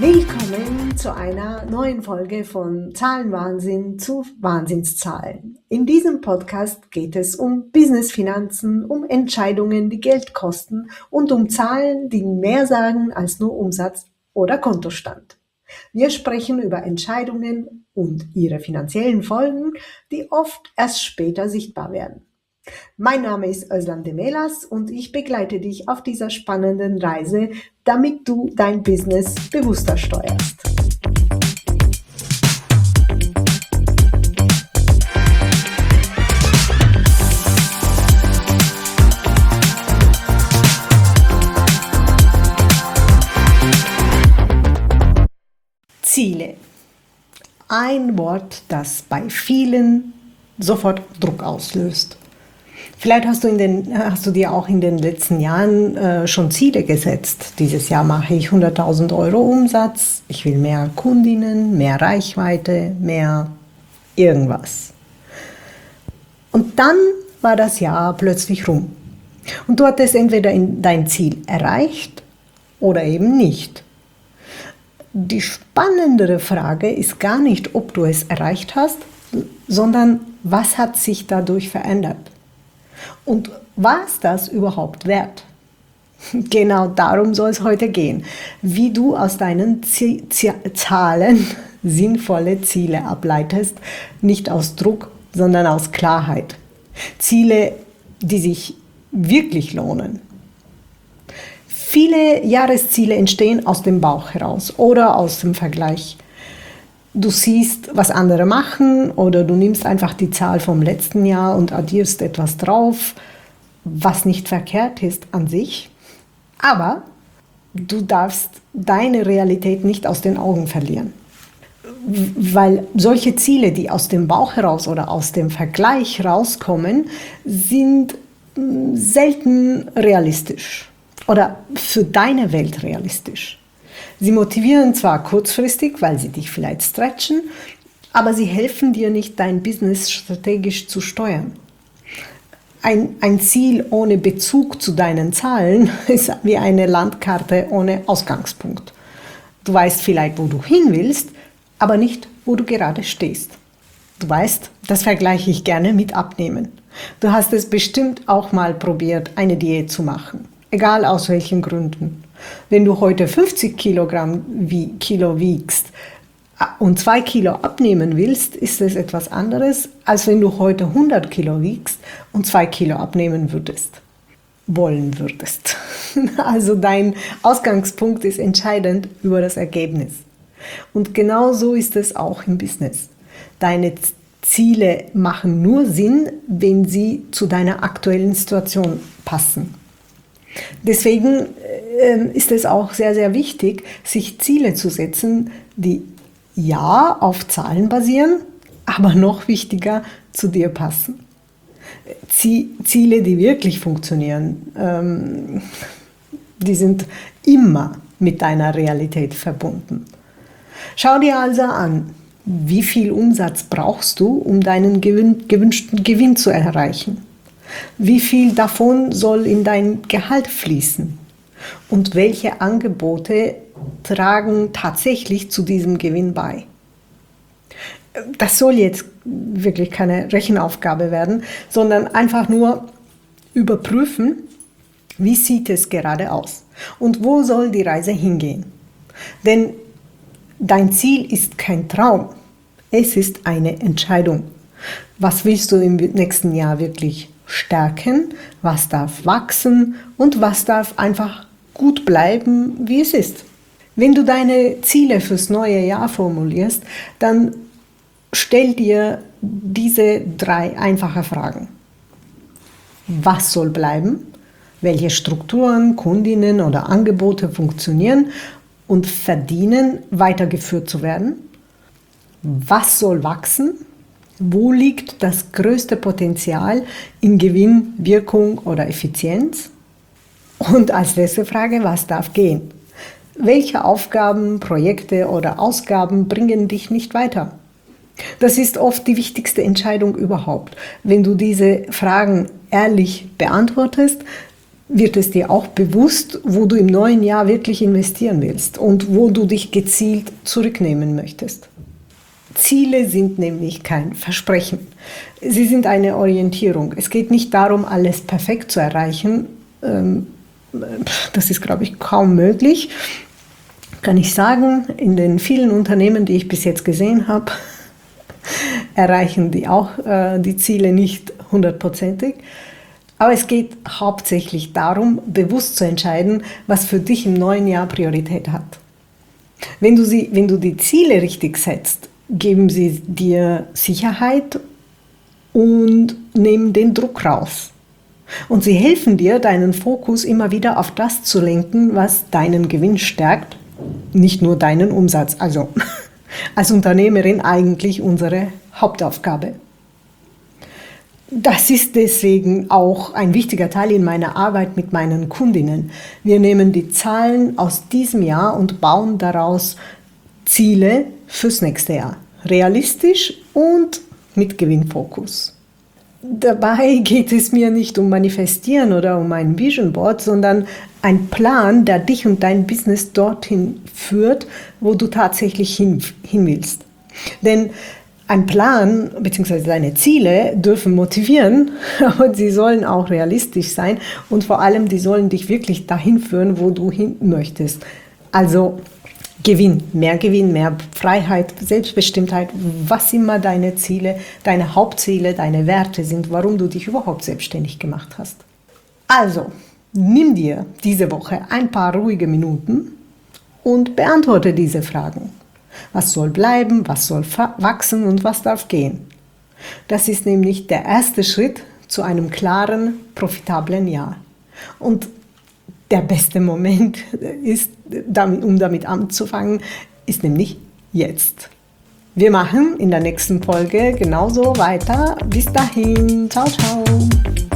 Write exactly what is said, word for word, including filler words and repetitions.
Willkommen zu einer neuen Folge von Zahlenwahnsinn zu Wahnsinnszahlen. In diesem Podcast geht es um Business-Finanzen, um Entscheidungen, die Geld kosten und um Zahlen, die mehr sagen als nur Umsatz oder Kontostand. Wir sprechen über Entscheidungen und ihre finanziellen Folgen, die oft erst später sichtbar werden. Mein Name ist Özlem Demelas und ich begleite dich auf dieser spannenden Reise, damit du dein Business bewusster steuerst. Ziele. Ein Wort, das bei vielen sofort Druck auslöst. Vielleicht hast du, in den, hast du dir auch in den letzten Jahren äh, schon Ziele gesetzt. Dieses Jahr mache ich hunderttausend Euro Umsatz, ich will mehr Kundinnen, mehr Reichweite, mehr irgendwas. Und dann war das Jahr plötzlich rum. Und du hattest entweder dein Ziel erreicht oder eben nicht. Die spannendere Frage ist gar nicht, ob du es erreicht hast, sondern was hat sich dadurch verändert? Und war es das überhaupt wert? Genau darum soll es heute gehen, wie du aus deinen Z- Z- Zahlen sinnvolle Ziele ableitest, nicht aus Druck, sondern aus Klarheit. Ziele, die sich wirklich lohnen. Viele Jahresziele entstehen aus dem Bauch heraus oder aus dem Vergleich. Du siehst, was andere machen oder du nimmst einfach die Zahl vom letzten Jahr und addierst etwas drauf, was nicht verkehrt ist an sich. Aber du darfst deine Realität nicht aus den Augen verlieren. Weil solche Ziele, die aus dem Bauch heraus oder aus dem Vergleich rauskommen, sind selten realistisch oder für deine Welt realistisch. Sie motivieren zwar kurzfristig, weil sie dich vielleicht stretchen, aber sie helfen dir nicht, dein Business strategisch zu steuern. Ein, ein Ziel ohne Bezug zu deinen Zahlen ist wie eine Landkarte ohne Ausgangspunkt. Du weißt vielleicht, wo du hin willst, aber nicht, wo du gerade stehst. Du weißt, das vergleiche ich gerne mit Abnehmen. Du hast es bestimmt auch mal probiert, eine Diät zu machen, egal aus welchen Gründen. Wenn du heute fünfzig Kilogramm wie Kilo wiegst und zwei Kilo abnehmen willst, ist es etwas anderes, als wenn du heute hundert Kilo wiegst und zwei Kilo abnehmen würdest, wollen würdest. Also dein Ausgangspunkt ist entscheidend über das Ergebnis. Und genau so ist es auch im Business. Deine Ziele machen nur Sinn, wenn sie zu deiner aktuellen Situation passen. Deswegen äh, ist es auch sehr, sehr wichtig, sich Ziele zu setzen, die ja auf Zahlen basieren, aber noch wichtiger zu dir passen. Ziele, die wirklich funktionieren, ähm, die sind immer mit deiner Realität verbunden. Schau dir also an, wie viel Umsatz brauchst du, um deinen gewün- gewünschten Gewinn zu erreichen? Wie viel davon soll in dein Gehalt fließen? Und welche Angebote tragen tatsächlich zu diesem Gewinn bei? Das soll jetzt wirklich keine Rechenaufgabe werden, sondern einfach nur überprüfen, wie sieht es gerade aus und wo soll die Reise hingehen. Denn dein Ziel ist kein Traum, es ist eine Entscheidung. Was willst du im nächsten Jahr wirklich stärken, was darf wachsen und was darf einfach gut bleiben, wie es ist. Wenn du deine Ziele fürs neue Jahr formulierst, dann stell dir diese drei einfache Fragen. Was soll bleiben? Welche Strukturen, Kundinnen oder Angebote funktionieren und verdienen, weitergeführt zu werden? Was soll wachsen? Wo liegt das größte Potenzial in Gewinn, Wirkung oder Effizienz? Und als letzte Frage, was darf gehen? Welche Aufgaben, Projekte oder Ausgaben bringen dich nicht weiter? Das ist oft die wichtigste Entscheidung überhaupt. Wenn du diese Fragen ehrlich beantwortest, wird es dir auch bewusst, wo du im neuen Jahr wirklich investieren willst und wo du dich gezielt zurücknehmen möchtest. Ziele sind nämlich kein Versprechen. Sie sind eine Orientierung. Es geht nicht darum, alles perfekt zu erreichen. Das ist, glaube ich, kaum möglich. Kann ich sagen, in den vielen Unternehmen, die ich bis jetzt gesehen habe, erreichen die auch die Ziele nicht hundertprozentig. Aber es geht hauptsächlich darum, bewusst zu entscheiden, was für dich im neuen Jahr Priorität hat. Wenn du, sie, wenn du die Ziele richtig setzt, geben sie dir Sicherheit und nehmen den Druck raus. Und sie helfen dir, deinen Fokus immer wieder auf das zu lenken, was deinen Gewinn stärkt, nicht nur deinen Umsatz. Also als Unternehmerin eigentlich unsere Hauptaufgabe. Das ist deswegen auch ein wichtiger Teil in meiner Arbeit mit meinen Kundinnen. Wir nehmen die Zahlen aus diesem Jahr und bauen daraus Ziele fürs nächste Jahr. Realistisch und mit Gewinnfokus. Dabei geht es mir nicht um Manifestieren oder um ein Vision Board, sondern ein Plan, der dich und dein Business dorthin führt, wo du tatsächlich hin, hin willst. Denn ein Plan bzw. deine Ziele dürfen motivieren, aber sie sollen auch realistisch sein und vor allem, die sollen dich wirklich dahin führen, wo du hin möchtest. Also Gewinn, mehr Gewinn, mehr Freiheit, Selbstbestimmtheit, was immer deine Ziele, deine Hauptziele, deine Werte sind, warum du dich überhaupt selbstständig gemacht hast. Also, nimm dir diese Woche ein paar ruhige Minuten und beantworte diese Fragen. Was soll bleiben, was soll wachsen und was darf gehen? Das ist nämlich der erste Schritt zu einem klaren, profitablen Jahr. Und der beste Moment, ist, um damit anzufangen, ist nämlich jetzt. Wir machen in der nächsten Folge genauso weiter. Bis dahin. Ciao, ciao.